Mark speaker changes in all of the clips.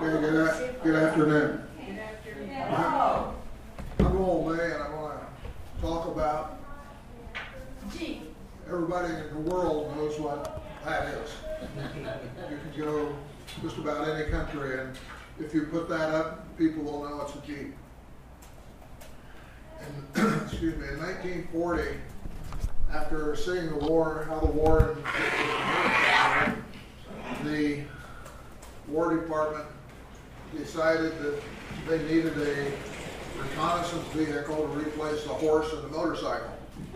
Speaker 1: Good afternoon. I'm Old May, and I want to talk about
Speaker 2: Jeep.
Speaker 1: everybody in the world knows what that is. You can go just about any country, and if you put that up, people will know it's a Jeep. And, excuse me, in 1940, after seeing the war, how the war in the War Department decided that they needed a reconnaissance vehicle to replace the horse and the motorcycle.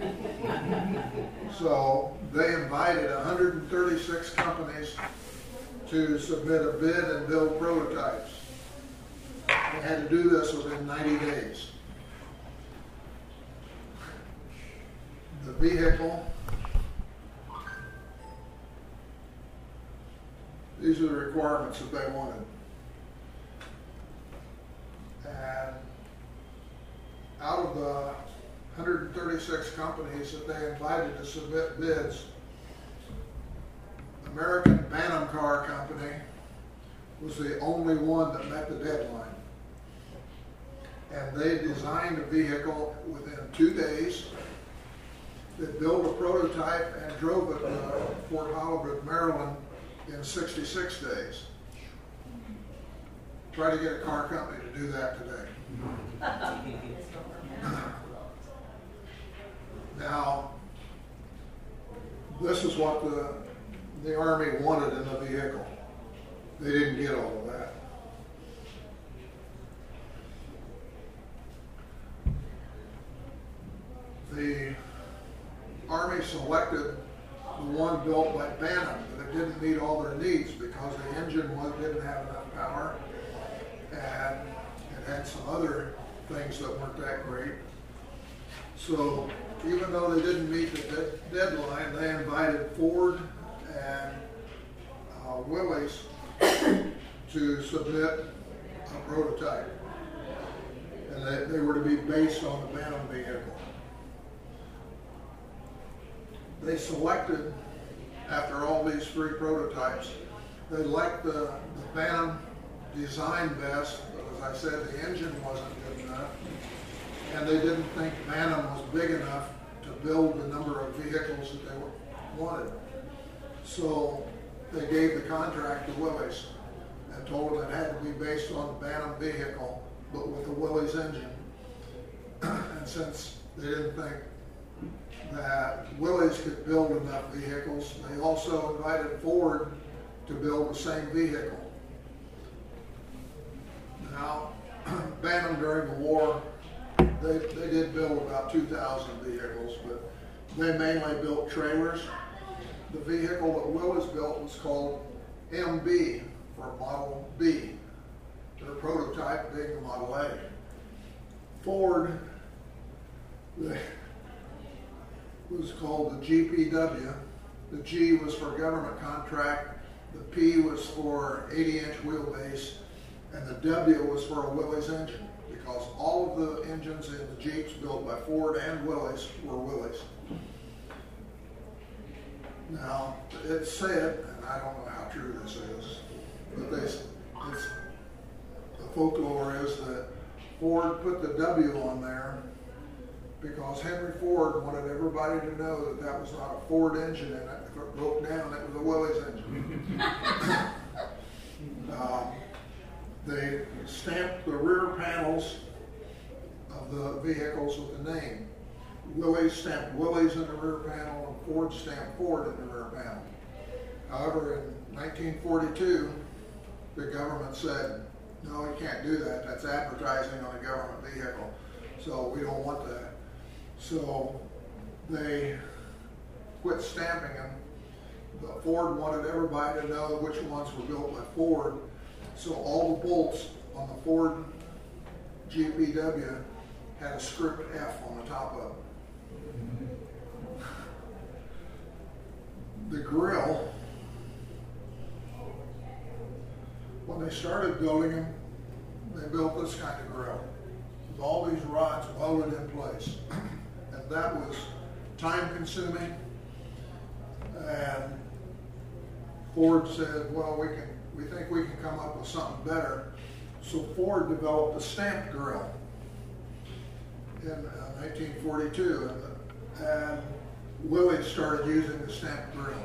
Speaker 1: So they invited 136 companies to submit a bid and build prototypes. They had to do this within 90 days. The vehicle, these are the requirements that they wanted. And out of the 136 companies that they invited to submit bids, American Bantam Car Company was the only one that met the deadline. And they designed a vehicle within 2 days. They built a prototype and drove it to Fort Holbrook, Maryland in 66 days. Try to get a car company to do that today. Now, this is what the Army wanted in the vehicle. They didn't get all of that. The Army selected the one built by Bantam, but it didn't meet all their needs because the engine didn't have enough power, and it had some other things that weren't that great. So even though they didn't meet the deadline, they invited Ford and Willys to submit a prototype, and they were to be based on the Bantam vehicle. They selected, after all these 3 prototypes, they liked the Bantam design best, but as I said, the engine wasn't good enough, and they didn't think Bantam was big enough to build the number of vehicles that they wanted. So they gave the contract to Willys and told them it had to be based on the Bantam vehicle, but with the Willys engine. And since they didn't think that Willys could build enough vehicles, they also invited Ford to build the same vehicle. Now, Bantam during the war, they did build about 2,000 vehicles, but they mainly built trailers. The vehicle that Willys built was called MB, for Model B, their prototype being the Model A. Ford, was called the GPW. The G was for government contract, the P was for 80-inch wheelbase, and the W was for a Willys engine, because all of the engines in the Jeeps built by Ford and Willys were Willys. Now, it's said, and I don't know how true this is, but the folklore is that Ford put the W on there because Henry Ford wanted everybody to know that that was not a Ford engine in it. If it broke down, it was a Willys engine. They stamped the rear panels of the vehicles with the name. Willys stamped Willys in the rear panel, and Ford stamped Ford in the rear panel. However, in 1942, the government said, no, you can't do that. That's advertising on a government vehicle. So we don't want that. So they quit stamping them. But Ford wanted everybody to know which ones were built by Ford. So all the bolts on the Ford GPW had a script F on the top of them. The grill, when they started building them, they built this kind of grill with all these rods welded in place. And that was time consuming. And Ford said, well, we think we can come up with something better. So Ford developed a stamped grill in 1942, and Willys started using the stamped grill.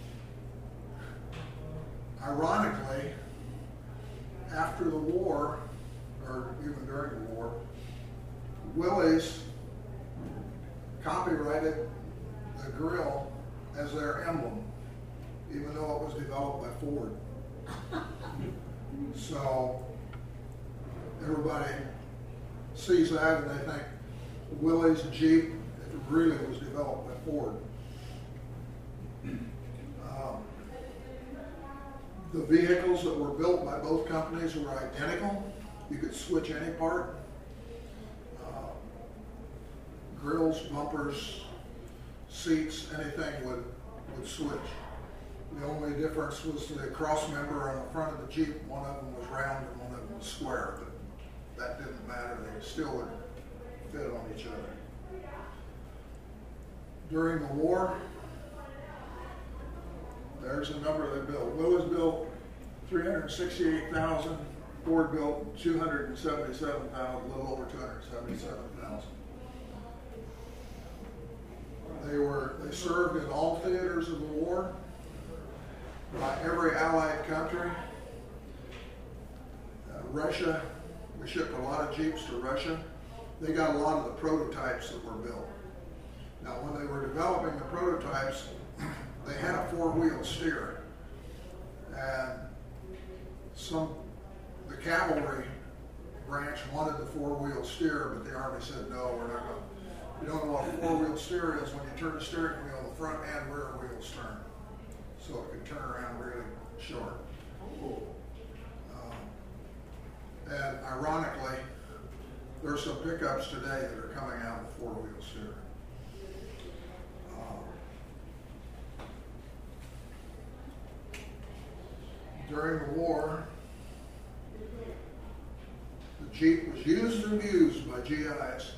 Speaker 1: Ironically, after the war, or even during the war, Willys copyrighted the grill as their emblem, even though it was developed by Ford. So everybody sees that and they think Willys Jeep, it really was developed by Ford. The vehicles that were built by both companies were identical. You could switch any part. Grills, bumpers, seats, anything would switch. The only difference was the cross member on the front of the Jeep. One of them was round and one of them was square, but that didn't matter. They still would fit on each other. During the war, there's the number they built. Willys built 368,000. Ford built 277,000, a little over 277,000. They served in all theaters of the war by every Allied country. Russia, we shipped a lot of Jeeps to Russia. They got a lot of the prototypes that were built. Now, when they were developing the prototypes, they had a four-wheel steer, and the cavalry branch wanted the four-wheel steer, but the Army said, no, we're not going to. You don't know what a four-wheel steer is. When you turn the steering wheel, the front and rear wheels turn, so it could turn around really short. And ironically, there's some pickups today that are coming out with four-wheel steer. During the war, the Jeep was used and abused by GIs.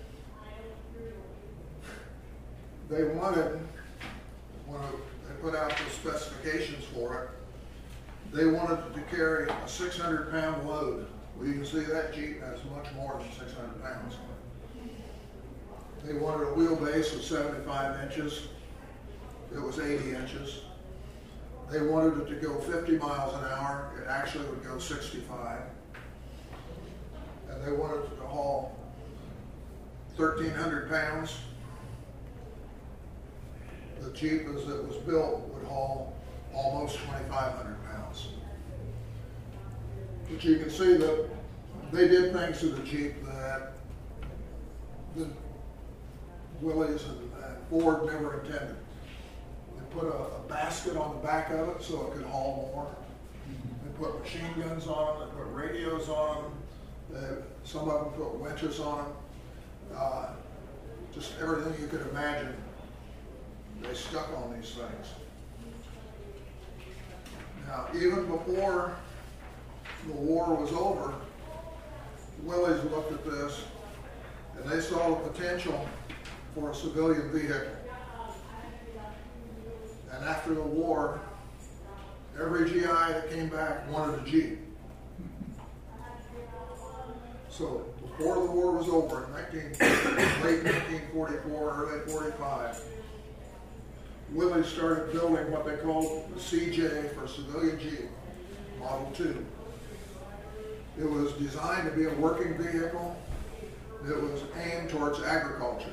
Speaker 1: They wanted, when they put out the specifications for it, they wanted it to carry a 600-pound load. Well, you can see that Jeep has much more than 600 pounds. They wanted a wheelbase of 75 inches. It was 80 inches. They wanted it to go 50 miles an hour. It actually would go 65. And they wanted it to haul 1,300 pounds. The Jeep as it was built would haul almost 2,500 pounds. But you can see that they did things to the Jeep that the Willys and Ford never intended. They put a basket on the back of it so it could haul more. They put machine guns on them, they put radios on them, some of them put winches on them. Just everything you could imagine, they stuck on these things. Now, even before the war was over, Willys looked at this and they saw the potential for a civilian vehicle. And after the war, every GI that came back wanted a Jeep. So before the war was over, in late 1944, early 45, Willys started building what they called the CJ for civilian Jeep, Model 2. It was designed to be a working vehicle that was aimed towards agriculture.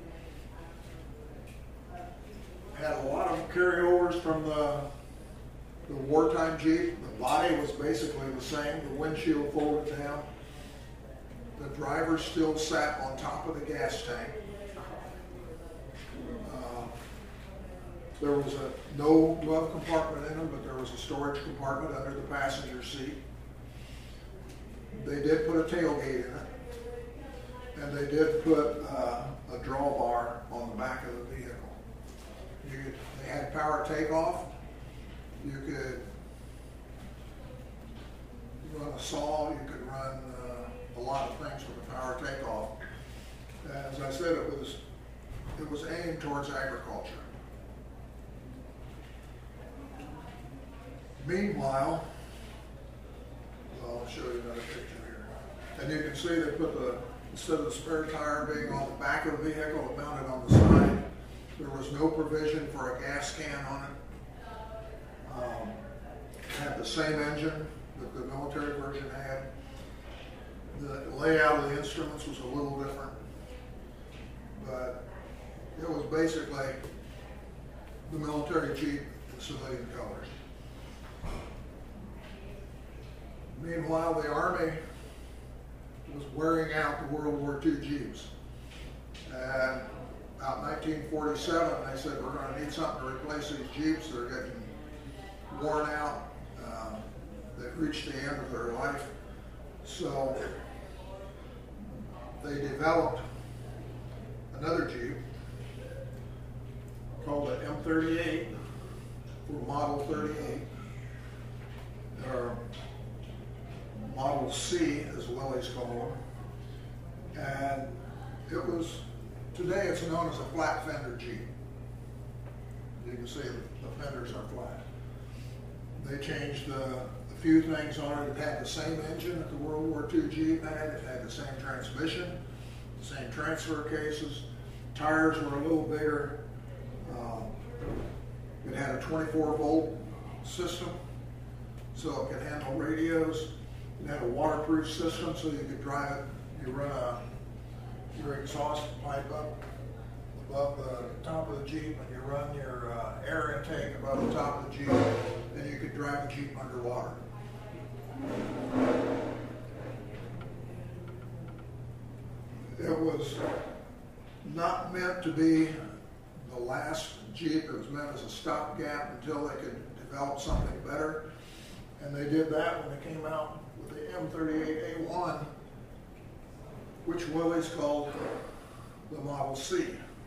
Speaker 1: Had a lot of carryovers from the wartime Jeep. The body was basically the same. The windshield folded down. The driver still sat on top of the gas tank. There was no glove compartment in them, but there was a storage compartment under the passenger seat. They did put a tailgate in it, and they did put a drawbar on the back of the vehicle. They had power takeoff. You could run a saw. You could run a lot of things with the power takeoff. As I said, it was aimed towards agriculture. Meanwhile, show you another picture here. And you can see they put instead of the spare tire being on the back of the vehicle, it mounted on the side. There was no provision for a gas can on it. It had the same engine that the military version had. The layout of the instruments was a little different, but it was basically the military Jeep in civilian colors. Meanwhile, the Army was wearing out the World War II Jeeps. And about 1947, they said, we're going to need something to replace these Jeeps. They're getting worn out. They've reached the end of their life. So they developed another Jeep called the M38, or Model 38, or Model C, as Willys call them. And it was, today it's known as a flat fender Jeep. You can see the fenders are flat. They changed a few things on it. It had the same engine that the World War II Jeep had. It had the same transmission, the same transfer cases. Tires were a little bigger. It had a 24-volt system, so it could handle radios. It had a waterproof system, so you could drive it. You run your exhaust pipe up above the top of the Jeep, and you run your air intake above the top of the Jeep, and you could drive the Jeep underwater. It was not meant to be the last Jeep. It was meant as a stopgap until they could develop something better. And they did that when they came out with the M38A1, which Willys called the Model C.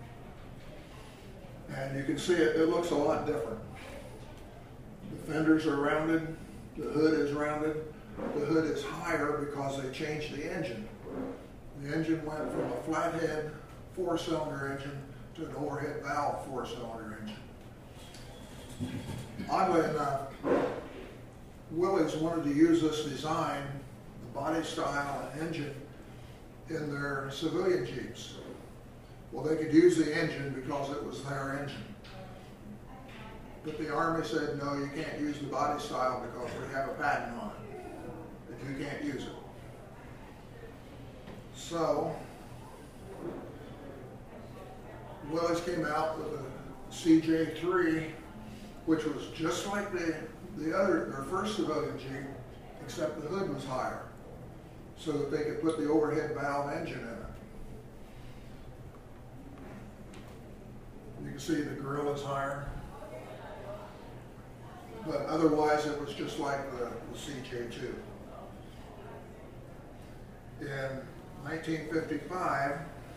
Speaker 1: And you can see it looks a lot different. The fenders are rounded, the hood is rounded. The hood is higher because they changed the engine. The engine went from a flathead 4-cylinder engine to an overhead valve 4-cylinder engine. Oddly enough, Willys wanted to use this design, the body style and engine, in their civilian Jeeps. Well, they could use the engine because it was their engine. But the Army said, no, you can't use the body style because we have a patent on it, that you can't use it. So, Willys came out with a CJ3, which was just like their first civilian Jeep, except the hood was higher, so that they could put the overhead valve engine in it. You can see the grill is higher, but otherwise it was just like the CJ2. In 1955,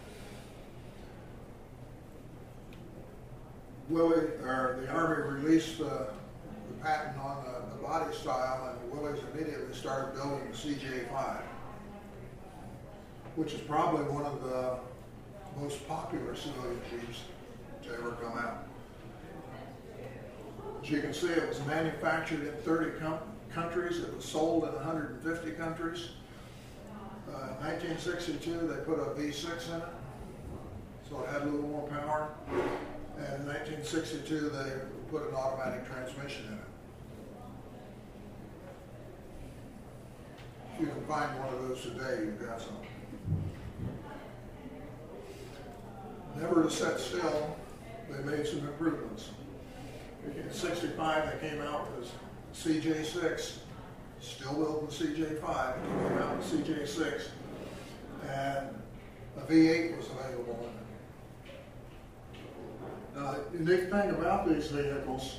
Speaker 1: the Army released the patent on the body style, and Willys immediately started building the CJ5, which is probably one of the most popular civilian Jeeps to ever come out. As you can see, it was manufactured in 30 countries. It was sold in 150 countries. In 1962, they put a V6 in it, so it had a little more power. And in 1962, they put an automatic transmission in it. If you can find one of those today, you've got some. Never to set still, they made some improvements. In 65, they came out with CJ6, still building the CJ5, they came out with CJ6, and a V8 was available in it. Now, the unique thing about these vehicles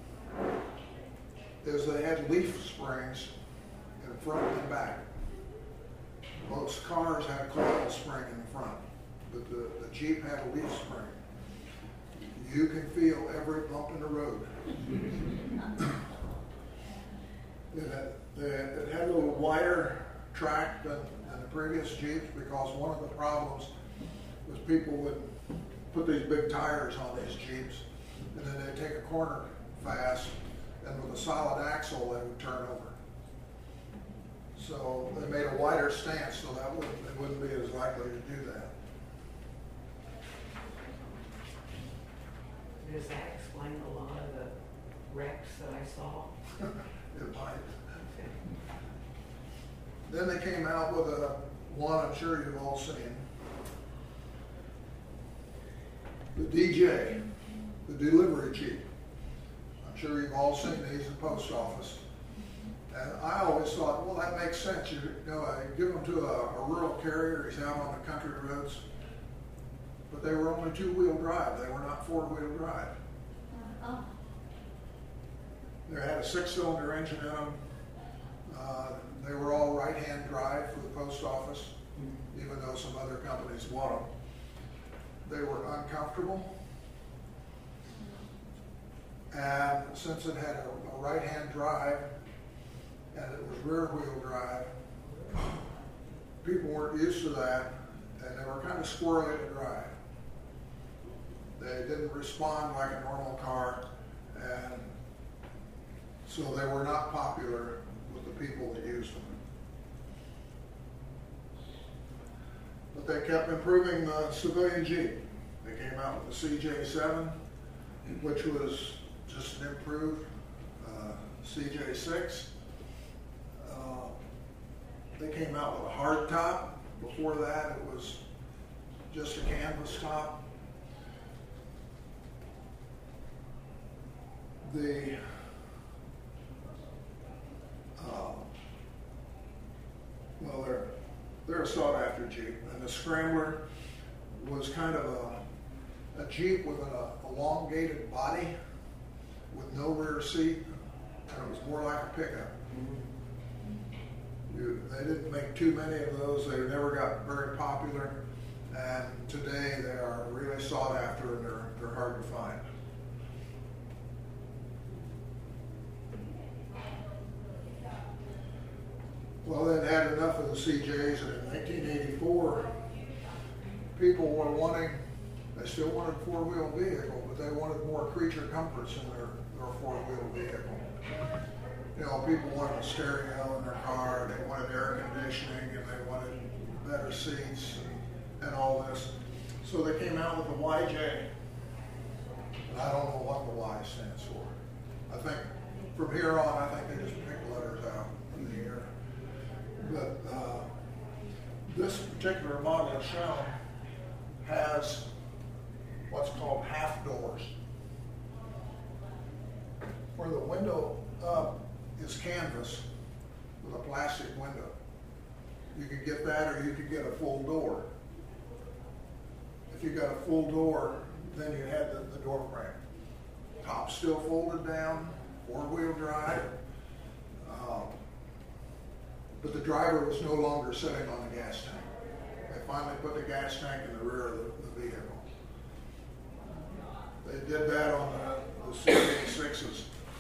Speaker 1: is they had leaf springs in front and back. Most cars had a coil spring in the front, but the Jeep had a leaf spring. You can feel every bump in the road. It had a little wider track than the previous Jeeps because one of the problems was people would put these big tires on these Jeeps and then they'd take a corner fast, and with a solid axle they would turn over. So they made a wider stance so that they wouldn't be as likely to do that.
Speaker 3: Does that explain a lot of the wrecks that I saw?
Speaker 1: It might. Then they came out with one I'm sure you've all seen. The DJ, the delivery Jeep. I'm sure you've all seen these in the post office. And I always thought, well, that makes sense. You know, I give them to a rural carrier, he's out on the country roads. But they were only two-wheel drive. They were not four-wheel drive.
Speaker 2: Oh,
Speaker 1: They had a six-cylinder engine in them. They were all right-hand drive for the post office, even though some other companies want them. They were uncomfortable. And since it had a right-hand drive and it was rear-wheel drive, people weren't used to that, and they were kind of squirrely to drive. They didn't respond like a normal car, and so they were not popular with the people that used them. But they kept improving the civilian Jeep. They came out with the CJ7, which was just an improved CJ6. They came out with a hard top. Before that, it was just a canvas top. They're a sought-after Jeep, and the Scrambler was kind of a Jeep with an elongated body with no rear seat, and it was more like a pickup. They didn't make too many of those. They never got very popular, and today they are really sought after, and they're hard to find. Well, they'd had enough of the CJs, and in 1984, people were wanting, they still wanted a four-wheel vehicle, but they wanted more creature comforts in their four-wheel vehicle. You know, people wanted a stereo in their car, they wanted air conditioning, and they wanted better seats and all this. So they came out with the YJ. And I don't know what the Y stands for. I think from here on, I think they just pick letters out in the air. But this particular model shown has what's called half doors, where the window up is canvas with a plastic window. You could get that, or you could get a full door. If you got a full door, then you had the door frame. Top still folded down, four-wheel drive. But the driver was no longer sitting on the gas tank. They finally put the gas tank in the rear of the vehicle. They did that on the CJ6s.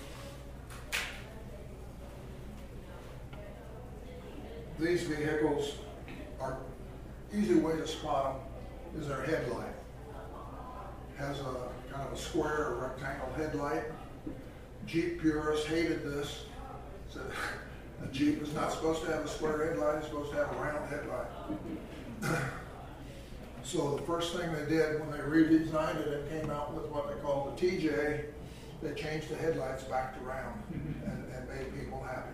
Speaker 1: These vehicles are easy way to spot them is their headlight. Has a kind of a square or rectangle headlight. Jeep purists hated this. Said a Jeep is not supposed to have a square headlight, it's supposed to have a round headlight. So the first thing they did when they redesigned it and came out with what they called the TJ, they changed the headlights back to round and made people happy.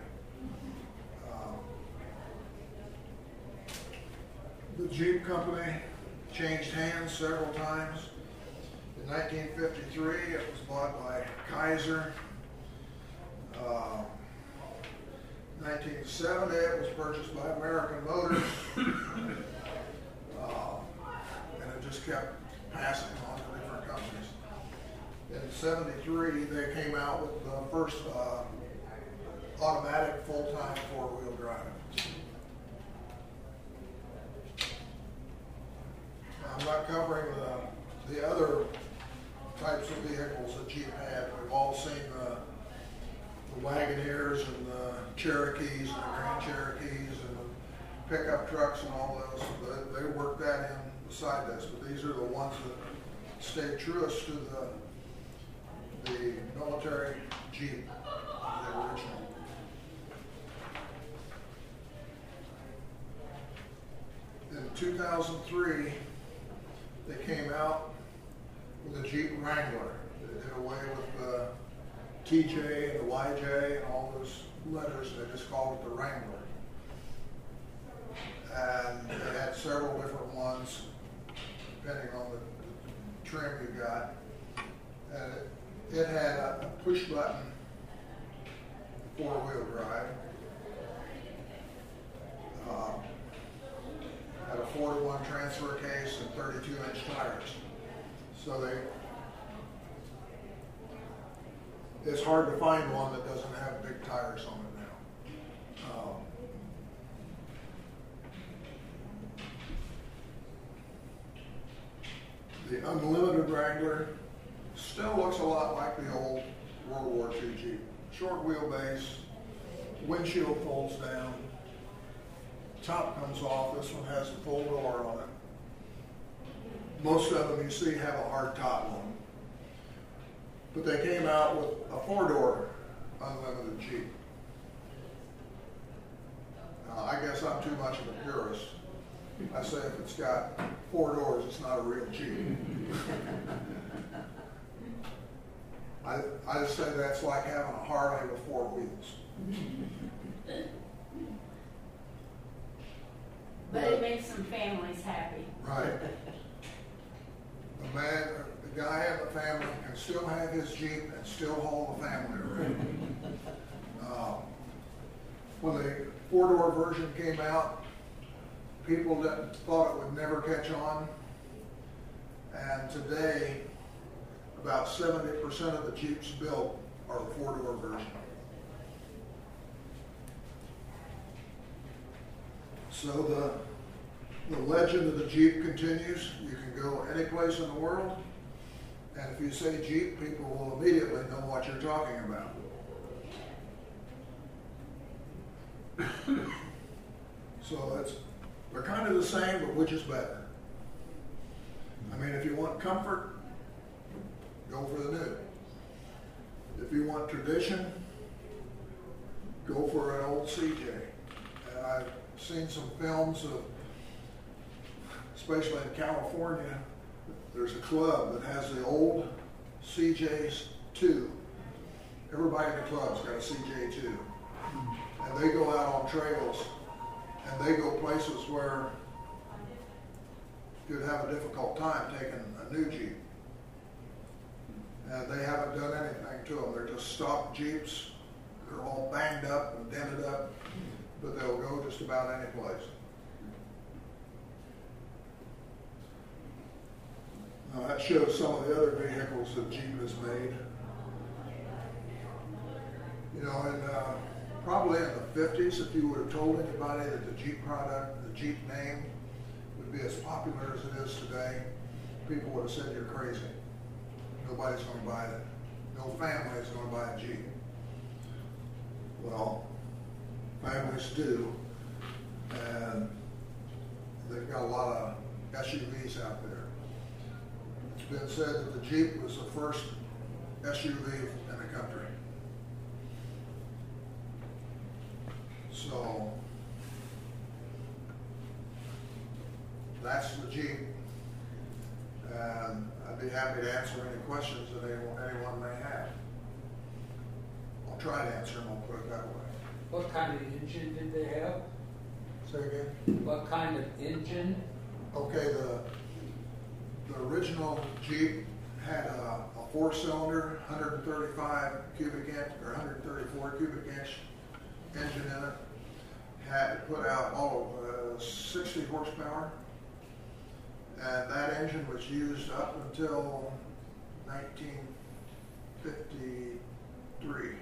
Speaker 1: The Jeep company changed hands several times. In 1953, it was bought by Kaiser. 1970, it was purchased by American Motors. And it just kept passing on to different companies. In 73, they came out with the first automatic full-time four-wheel drive. I'm not covering the other types of vehicles that Jeep had. We've all seen the Wagoneers and the Cherokees and the Grand Cherokees and the pickup trucks and all those. They worked that in beside this, but these are the ones that stayed truest to the military Jeep, the original. 2003, they came out with a Jeep Wrangler. They did away with the TJ and the YJ and all those letters. They just called it the Wrangler. And they had several different ones, depending on the trim you got. And it had a push button 4-wheel drive. Had a 4-to-1 transfer case and 32-inch tires. So it's hard to find one that doesn't have big tires on it now. The Unlimited Wrangler still looks a lot like the old World War II Jeep. Short wheelbase, windshield folds down, top comes off. This one has a full door on it. Most of them you see have a hard top on them. But they came out with a 4-door Unlimited Jeep. I guess I'm too much of a purist. I say if it's got 4 doors, it's not a real Jeep. I say that's like having a Harley with 4 wheels.
Speaker 2: But it makes some families happy.
Speaker 1: Right. The guy in the family can still have his Jeep and still haul the family around. When the 4-door version came out, people thought it would never catch on. And today, about 70% of the Jeeps built are the 4-door version. So the legend of the Jeep continues. You can go any place in the world, and if you say Jeep, people will immediately know what you're talking about. So they're kind of the same, but which is better? I mean, if you want comfort, go for the new. If you want tradition, go for an old CJ. And I've seen some films of, especially in California, there's a club that has the old CJs 2. Everybody in the club's got a CJ 2. And they go out on trails, and they go places where you'd have a difficult time taking a new Jeep. And they haven't done anything to them. They're just stock Jeeps. They're all banged up and dented up, but they'll go just about any place. Now that shows some of the other vehicles that Jeep has made. You know, probably in the 50s, if you would have told anybody that the Jeep product, the Jeep name, would be as popular as it is today, people would have said you're crazy. Nobody's going to buy it. No family is going to buy a Jeep. Well, families do, and they've got a lot of SUVs out there. It's been said that the Jeep was the first SUV in the country. So that's the Jeep, and I'd be happy to answer any questions that anyone may have. I'll try to answer them, I'll put it that way.
Speaker 4: What kind of engine did they have?
Speaker 1: Say again?
Speaker 4: What kind of engine?
Speaker 1: Okay, the original Jeep had a 4-cylinder, 135 cubic inch, or 134 cubic inch engine in it. Had put out all of 60 horsepower. And that engine was used up until 1953.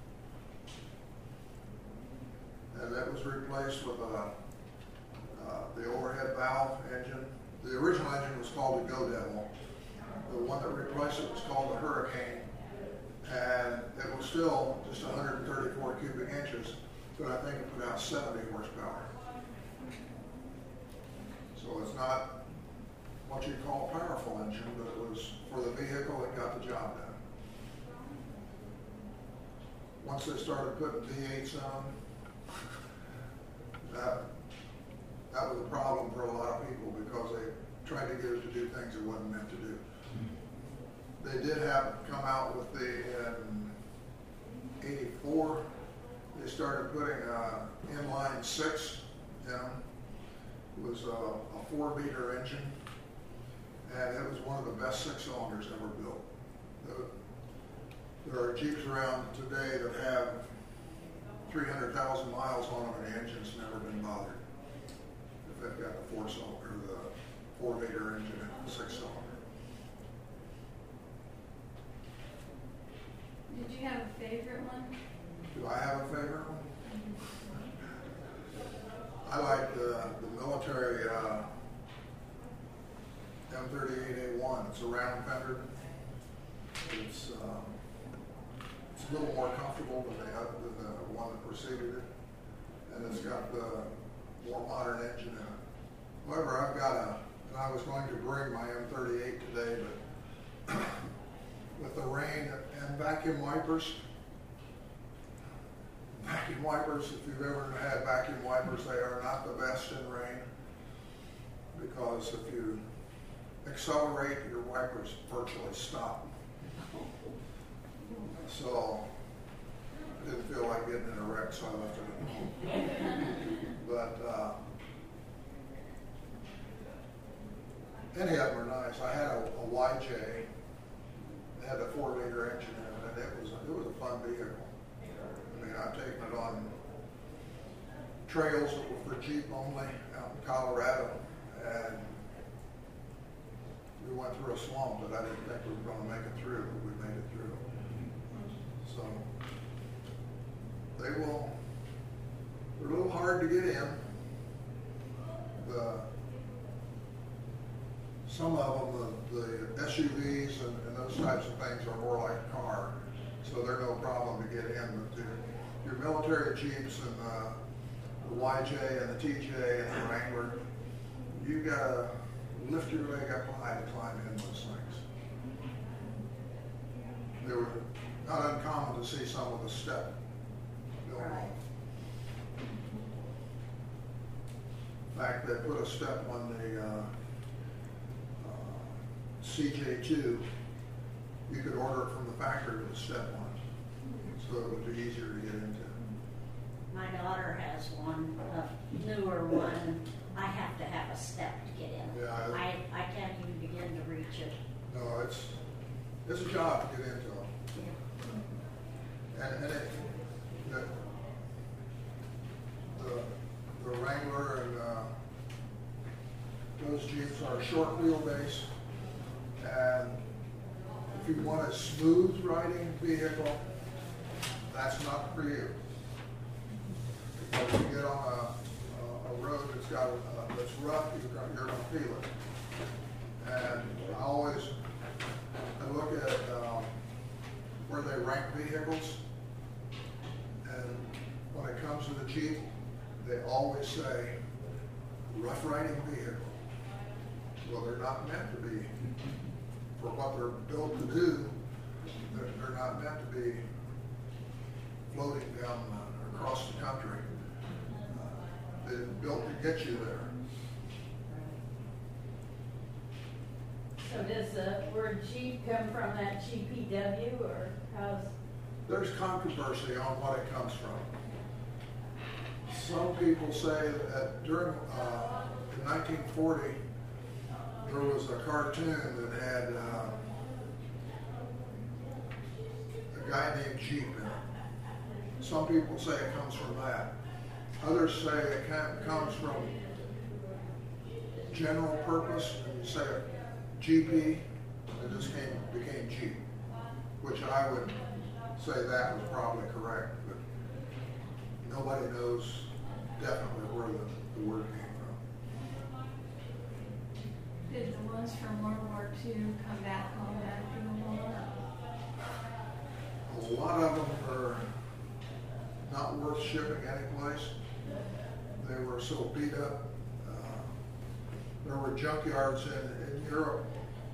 Speaker 1: And that was replaced with the overhead valve engine. The original engine was called the Go Devil. The one that replaced it was called the Hurricane. And it was still just 134 cubic inches, but I think it put out 70 horsepower. So it's not what you'd call a powerful engine, but it was for the vehicle that got the job done. Once they started putting V8s on, that was a problem for a lot of people. tried to get it to do things it wasn't meant to do. They did have come out with in '84. They started putting inline 6 in them. It was a 4-liter engine, and it was one of the best 6-cylinders ever built. There are Jeeps around today that have 300,000 miles on them, and the engine's never been bothered. If they've got the 4-cylinder, the 4-liter engine and the 6-cylinder.
Speaker 2: Did you have a favorite one?
Speaker 1: Do I have a favorite one? I like the military M38A1. It's a round fender. It's a little more comfortable than the one that preceded it, and it's got the more modern engine in it. However, and I was going to bring my M38 today, but with the rain and vacuum wipers, if you've ever had vacuum wipers, they are not the best in rain, because if you accelerate, your wipers virtually stop. So I didn't feel like getting in a wreck, so I left it at home. But any of them are nice. I had a YJ. It had a 4-liter engine in it, and it was a fun vehicle. I mean, I've taken it on trails that were for Jeep only out in Colorado, and we went through a swamp that I didn't think we were going to make it through, but we made it through. So they're a little hard to get in. Some of them, the SUVs and those types of things are more like a car, so they're no problem to get in. But your military Jeeps and the YJ and the TJ and the Wrangler, you gotta lift your leg up high to climb in those things. They were not uncommon to see some with a step built on. In fact, they put a step on the CJ2. You could order it from the factory with a step on it, so it would be easier to get into.
Speaker 5: My daughter has one, a newer one. I have to have a step to get in.
Speaker 1: Yeah,
Speaker 5: I can't even begin to reach it.
Speaker 1: no, it's a job to get into them. And the Wrangler and those Jeeps are short wheelbase, and if you want a smooth riding vehicle, that's not for you. Because you get on a road that's rough, you're going to feel it. And I look at where they rank vehicles, and when it comes to the Jeep, they always say rough riding vehicle. Well, they're not meant to be, for what they're built to do. They're not meant to be floating down across the country. They're built to get you there.
Speaker 2: So does the word Jeep come from that GPW, or how's?
Speaker 1: There's controversy on what it comes from. Some people say that during in 1940 there was a cartoon that had a guy named Jeep in it. Some people say it comes from that. Others say it comes from general purpose, and you say GP, and it just became Jeep, which I would say that was probably correct, but nobody knows definitely where the word came from.
Speaker 6: Did the ones from World War II come back home after the war?
Speaker 1: A lot of them are not worth shipping anyplace. They were so beat up. There were junkyards in Europe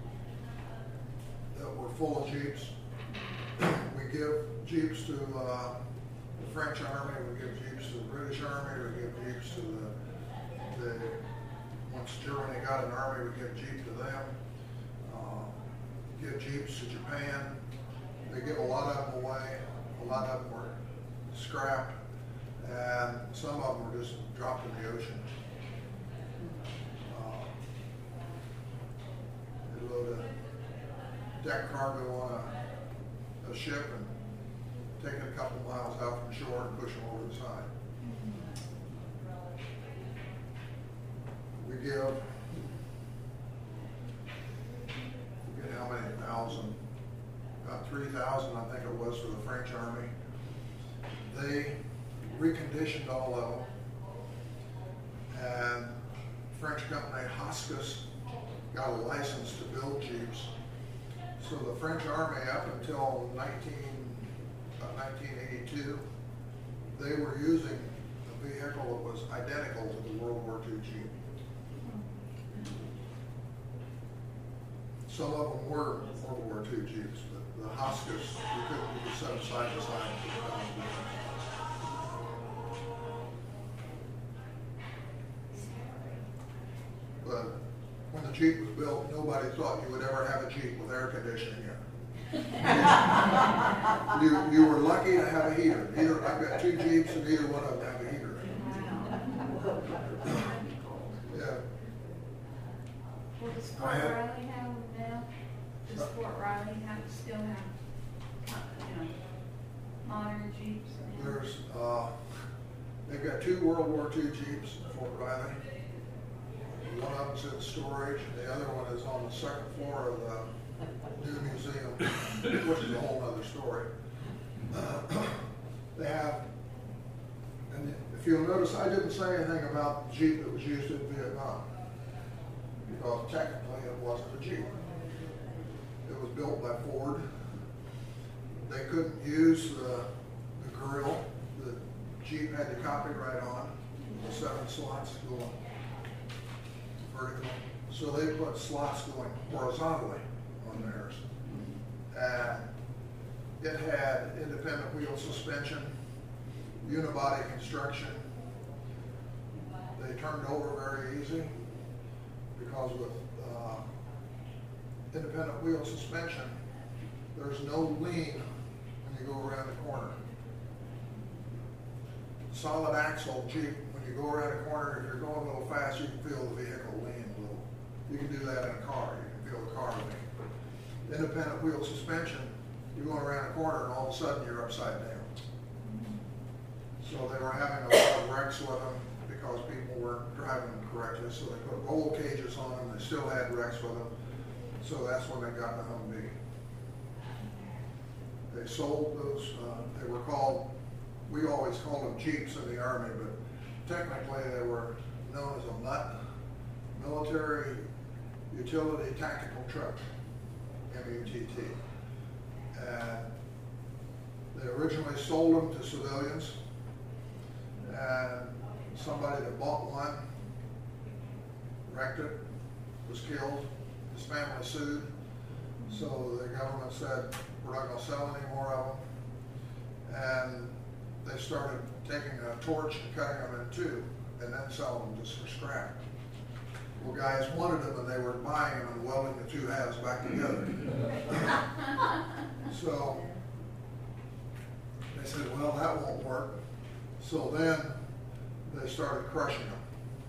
Speaker 1: that were full of Jeeps. We give Jeeps to the French Army, we give Jeeps to the British Army, we give Jeeps to the once once Germany got an army, we give Jeep to them. Give Jeeps to Japan. They give a lot of them away. A lot of them were scrapped, and some of them were just dropped in the ocean. They load a deck cargo on a ship and take it a couple miles out from shore and push them over the side. We give, forget how many thousand, about 3,000 I think it was for the French army. They reconditioned all of them, and French company Hotchkiss got a license to build Jeeps. So the French army, up until 1982, they were using a vehicle that was identical to the World War II Jeep. Some of them were World War II Jeeps, but the Hotchkiss, you could set them side by side. But when the Jeep was built, nobody thought you would ever have a Jeep with air conditioning in it. You were lucky to have a heater. I've got 2 Jeeps and neither one of them have a heater. Yeah.
Speaker 6: Well, does
Speaker 1: Go
Speaker 6: Fort
Speaker 1: ahead.
Speaker 6: Riley have them now? Does Fort Riley still have, modern Jeeps now?
Speaker 1: There's, they've got 2 World War II Jeeps in Fort Riley. One of them's in storage, and the other one is on the 2nd floor of the new museum, which is a whole other story. They have, and if you'll notice, I didn't say anything about the Jeep that was used in Vietnam, because technically it wasn't a Jeep. It was built by Ford. They couldn't use the grill that Jeep had the copyright on, the 7 slots going vertical. So they put slots going horizontally on theirs. And it had independent wheel suspension, unibody construction. They turned over very easy because with independent wheel suspension, there's no lean when you go around the corner. Solid axle Jeep, when you go around a corner, if you're going a little fast, you can feel the vehicle lean a little. You can do that in a car. You can feel the car lean. Independent wheel suspension, you're going around a corner and all of a sudden you're upside down. So they were having a lot of wrecks with them because people weren't driving them correctly. So they put roll cages on them. They still had wrecks with them. So that's when they got the Humvee. They sold those, they were called, we always called them Jeeps in the Army, but technically they were known as a MUT, Military Utility Tactical Truck, MUTT. And they originally sold them to civilians, and somebody that bought one wrecked it, was killed, his family sued, so the government said, we're not going to sell any more of them, and they started taking a torch and cutting them in 2, and then selling them just for scrap. Well, guys wanted them, and they were buying them and welding the 2 halves back together. So they said, well, that won't work. So then they started crushing them.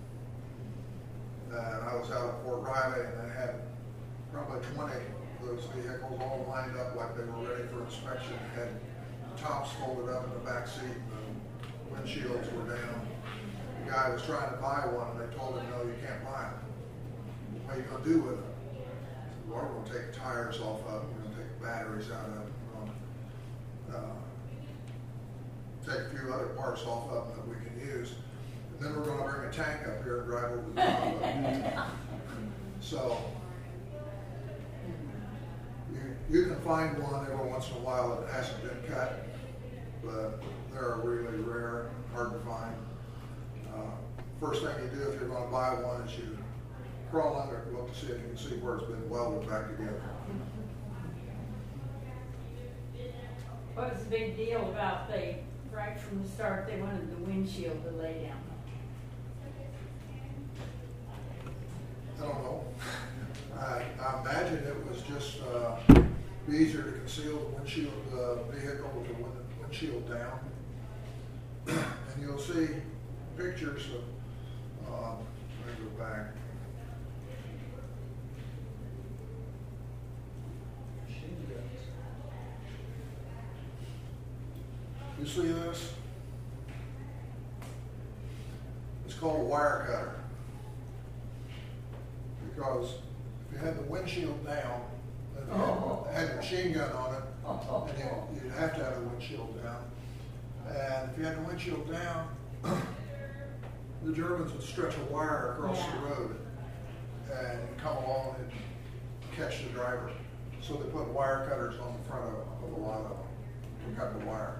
Speaker 1: And I was out at Fort Riley, and they had probably 20 of those vehicles all lined up like they were ready for inspection. They had the tops folded up in the back seat, and the windshields were down. The guy was trying to buy one, and they told him, no, you can't buy them. What are you going to do with them? I said, well, we're going to take the tires off of them. We're going to take the batteries out of them. We're going to take a few other parts off of them that we can use. And then we're going to bring a tank up here and drive over the top of it. So you can find one every once in a while that hasn't been cut, but they're really rare, hard to find. First thing you do if you're going to buy one is you crawl under it and look to see if you can see where it's been welded back together.
Speaker 2: What was the big deal about right from the start, they wanted the windshield to lay down?
Speaker 1: be easier to conceal the windshield of the vehicle with the windshield down. And you'll see pictures of, let me go back.
Speaker 4: Machine guns.
Speaker 1: You see this? It's called a wire cutter. Because if you had the windshield down, and you had a machine gun on it, and you'd have to have the windshield down. And if you had the windshield down, the Germans would stretch a wire across the road and come along and catch the driver. So they put wire cutters on the front of a lot of them to cut the wire.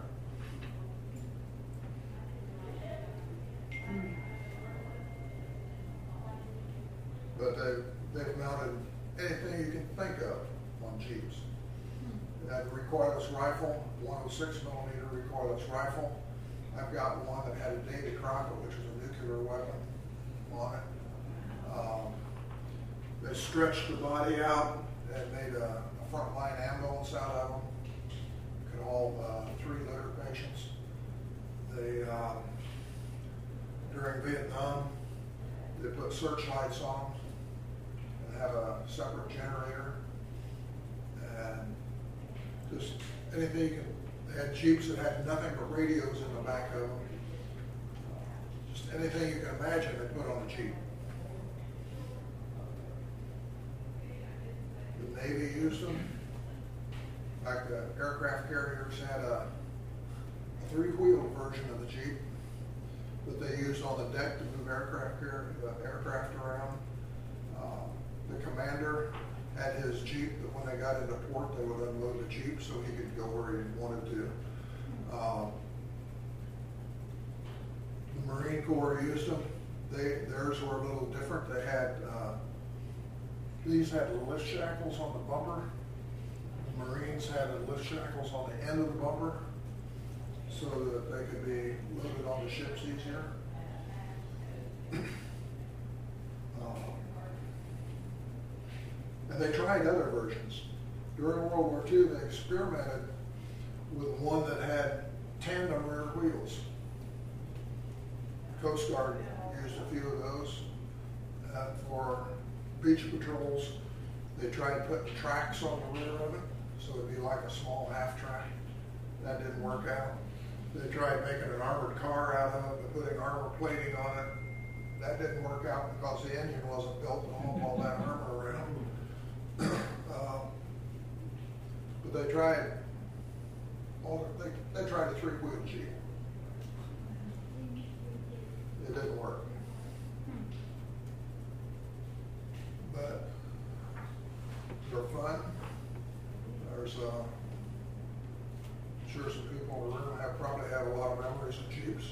Speaker 1: But they've mounted anything you can think of on Jeeps. They had a recoilless rifle, 106 millimeter recoilless rifle. I've got one that had a Davy Crockett, which is a nuclear weapon, on it. They stretched the body out and made a frontline ambulance out of them. Could hold 3 litter patients. They, during Vietnam, they put searchlights on them and have a separate generator. And just anything you can, they had Jeeps that had nothing but radios in the back of them. Just anything you can imagine they put on a Jeep. The Navy used them. Like the aircraft carriers had a 3-wheeled version of the Jeep that they used on the deck to move aircraft around. The commander had his Jeep that when they got into port, they would unload the Jeep so he could go where he wanted to. The Marine Corps used them. Theirs were a little different. They had, these had lift shackles on the bumper. The Marines had lift shackles on the end of the bumper so that they could be loaded on the ships easier. And they tried other versions. During World War II, they experimented with one that had tandem rear wheels. Coast Guard used a few of those for beach patrols. They tried putting tracks on the rear of it, so it'd be like a small half track. That didn't work out. They tried making an armored car out of it, but putting armor plating on it. That didn't work out because the engine wasn't built to haul all that armor around. But they tried they tried a 3-wheel Jeep. It didn't work. But they're fun. There's sure some people in the room probably have a lot of memories of Jeeps.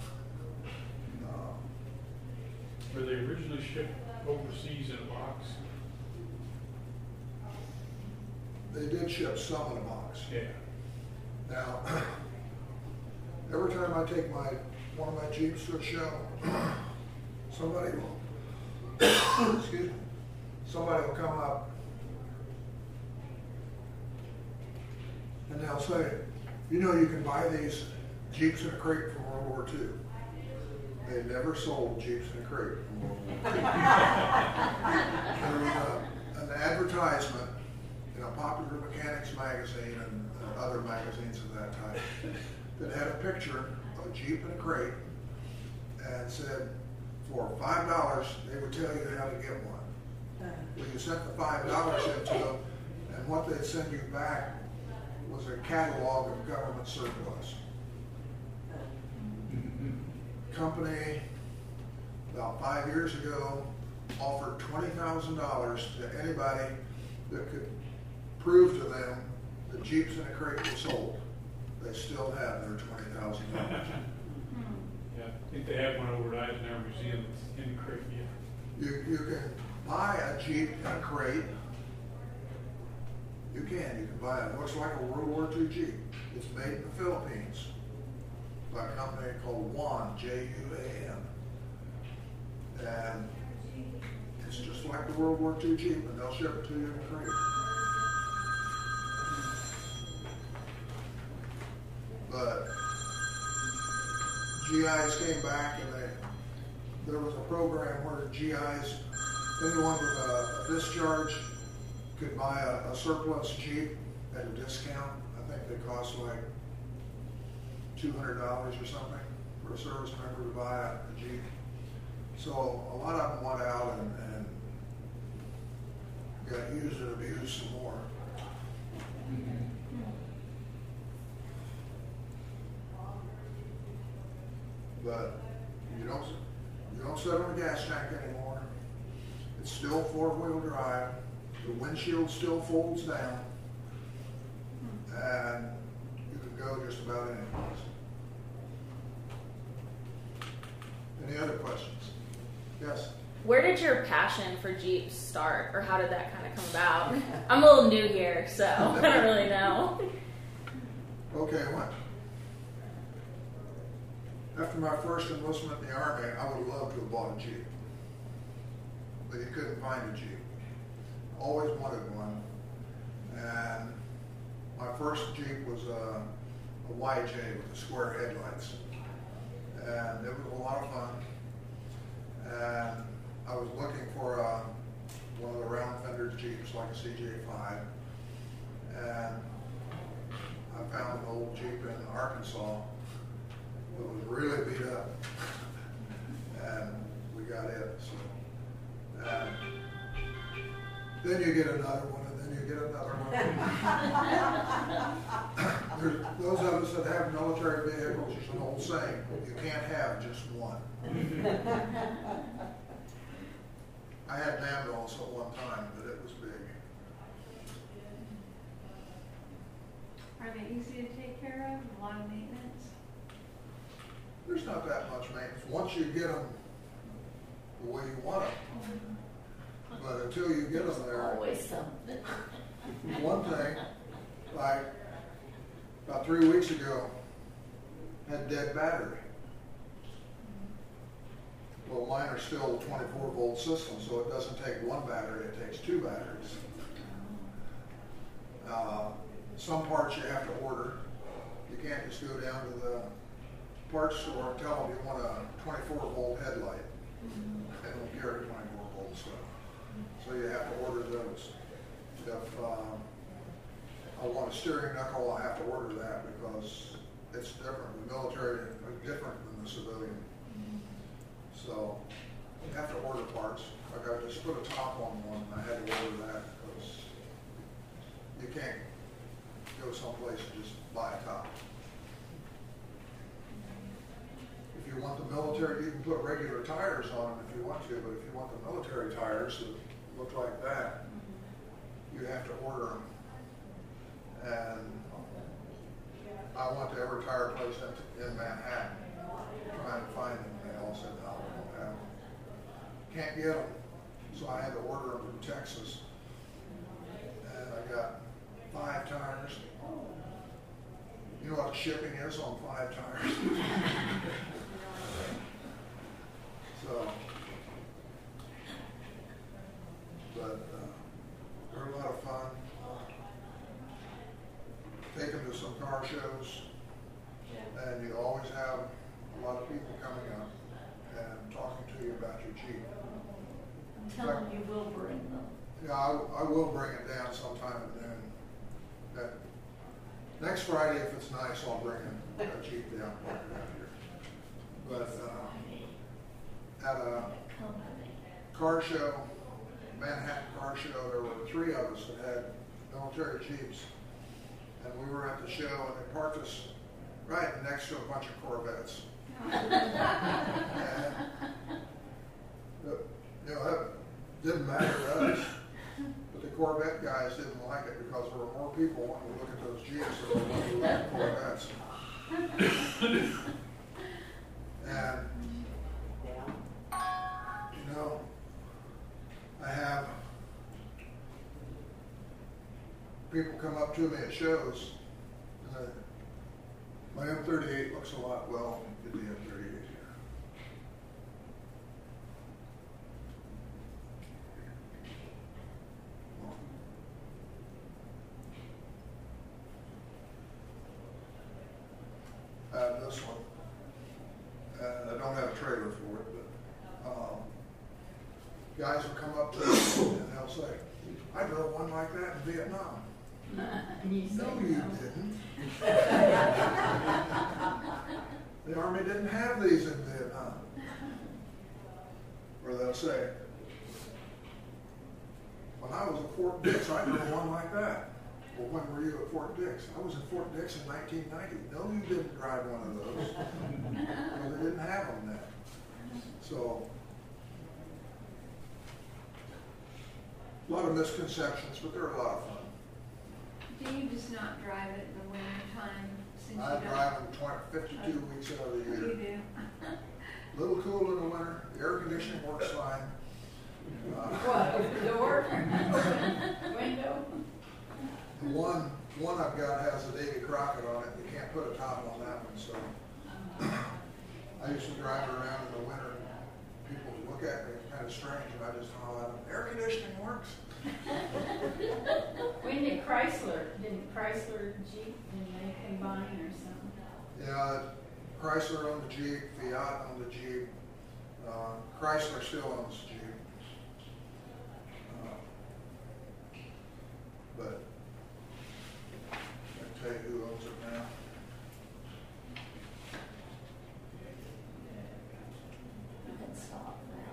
Speaker 7: Were they originally shipped overseas in a box?
Speaker 1: They did ship some in a box.
Speaker 7: Yeah.
Speaker 1: Now, every time I take one of my Jeeps to a show, somebody will, excuse me, somebody will come up and they'll say, you know, you can buy these Jeeps in a crate from World War II. They never sold Jeeps in a crate from World War II. There was an advertisement in a Popular Mechanics magazine and other magazines of that type that had a picture of a Jeep in a crate and said for $5 they would tell you how to get one. Well, you sent the $5 into them and what they'd send you back was a catalog of government surplus. Company about 5 years ago offered $20,000 to anybody that could prove to them that Jeeps in a crate were sold. They still have their $20,000.
Speaker 7: Yeah, I think they have one over at Eisenhower Museum in the crate, yeah.
Speaker 1: You can buy a Jeep in a crate. You can buy it. It looks like a World War II Jeep. It's made in the Philippines by a company called Juan, J-U-A-N. And it's just like the World War II Jeep, and they'll ship it to you in a crate. GIs came back and there was a program where GIs, anyone with a discharge could buy a surplus Jeep at a discount. I think they cost like $200 or something for a service member to buy a Jeep. So a lot of them went out and got used and abused some more. But you don't sit on a gas tank anymore. It's still four-wheel drive. The windshield still folds down, and you can go just about any place. Any other questions? Yes.
Speaker 8: Where did your passion for Jeeps start, or how did that kind of come about? I'm a little new here, so I don't really know.
Speaker 1: Okay, after my first enlistment in the Army, I would love to have bought a Jeep. But you couldn't find a Jeep. Always wanted one. And my first Jeep was a YJ with the square headlights. And it was a lot of fun. And I was looking for one of the round fender Jeeps, like a CJ5. And I found an old Jeep in Arkansas. It was really beat up, and we got it. So, and then you get another one, and then you get another one. There's those of us that have military vehicles. There's an old saying: you can't have just one. I had Mandals at one time, but it was big.
Speaker 6: Are they easy to take care of? A lot of maintenance?
Speaker 1: There's not that much maintenance once you get them the way you want them. But until you get them there,
Speaker 5: Always something.
Speaker 1: one thing, like about 3 weeks ago, had dead battery. Well, mine are still 24-volt systems, so it doesn't take one battery, it takes two batteries. Some parts you have to order. You can't just go down to the parts store and tell them you want a 24-volt headlight. They don't carry 24-volt stuff. So you have to order those. If I want a steering knuckle, I have to order that because it's different. The military is different than the civilian. So you have to order parts. Like I just put a top on one and I had to order that because you can't go someplace and just buy a top. If you want the military, you can put regular tires on them if you want to, but if you want the military tires that look like that, you have to order them. And I went to every tire place in Manhattan trying to find them, and they all said, no, we don't have them. Can't get them. So I had to order them from Texas. And I got 5 tires. You know what shipping is on 5 tires? So, but they're a lot of fun. Take them to some car shows, and you always have a lot of people coming up and talking to you about your Jeep.
Speaker 5: Tell them you will bring them.
Speaker 1: Yeah, I will bring it down sometime at noon. That next Friday, if it's nice, I'll bring a Jeep down, park it out here. But at a car show, Manhattan car show, there were 3 of us that had military Jeeps. And we were at the show, and they parked us right next to a bunch of Corvettes. And, you know, that didn't matter to us, but the Corvette guys didn't like it because there were more people wanting to look at those Jeeps than they wanted to look at Corvettes. And, you know, I have people come up to me at shows, and my M38 looks a lot well. Get the M38 here. This one. guys will come up to us and they'll say, I drove one like that in Vietnam.
Speaker 2: And you say
Speaker 1: No, you didn't. The Army didn't have these in Vietnam. Or they'll say, when I was at Fort Dix, I drove one like that. Well, when were you at Fort Dix? I was in Fort Dix in 1990. No, you didn't drive one of those. Well, they didn't have them then. So, a lot of misconceptions, but they're a lot of fun.
Speaker 6: Do you just not drive it in the winter time since you
Speaker 1: I
Speaker 6: don't?
Speaker 1: drive them 52 weeks out of the
Speaker 6: You
Speaker 1: year.
Speaker 6: do?
Speaker 1: Little cool in the winter, the air conditioning works fine.
Speaker 2: What, open the door? Window?
Speaker 1: The one I've got has a Davy Crockett on it. You can't put a top on that one, so I used to drive around in the winter and people would look at me kind of strange, and I just holler at them, air conditioning works.
Speaker 2: When did didn't Chrysler Jeep, didn't they combine or something?
Speaker 1: Yeah, Chrysler owned the Jeep, Fiat owned the Jeep. Chrysler still owns the Jeep. But I can tell you who owns it now.
Speaker 5: You can stop now.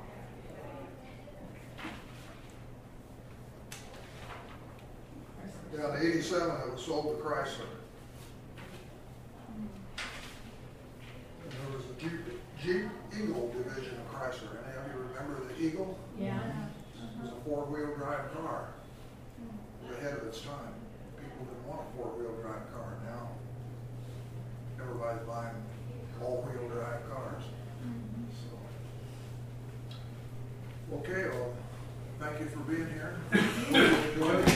Speaker 1: Yeah, in '87 it was sold to Chrysler. And there was the Jeep Eagle division of Chrysler. Any of you remember the Eagle?
Speaker 2: Yeah.
Speaker 1: It was a four-wheel drive car. It was ahead of its time. People didn't want a four-wheel drive car. Now everybody's buying all-wheel drive cars. So, okay, well, thank you for being here. Enjoy the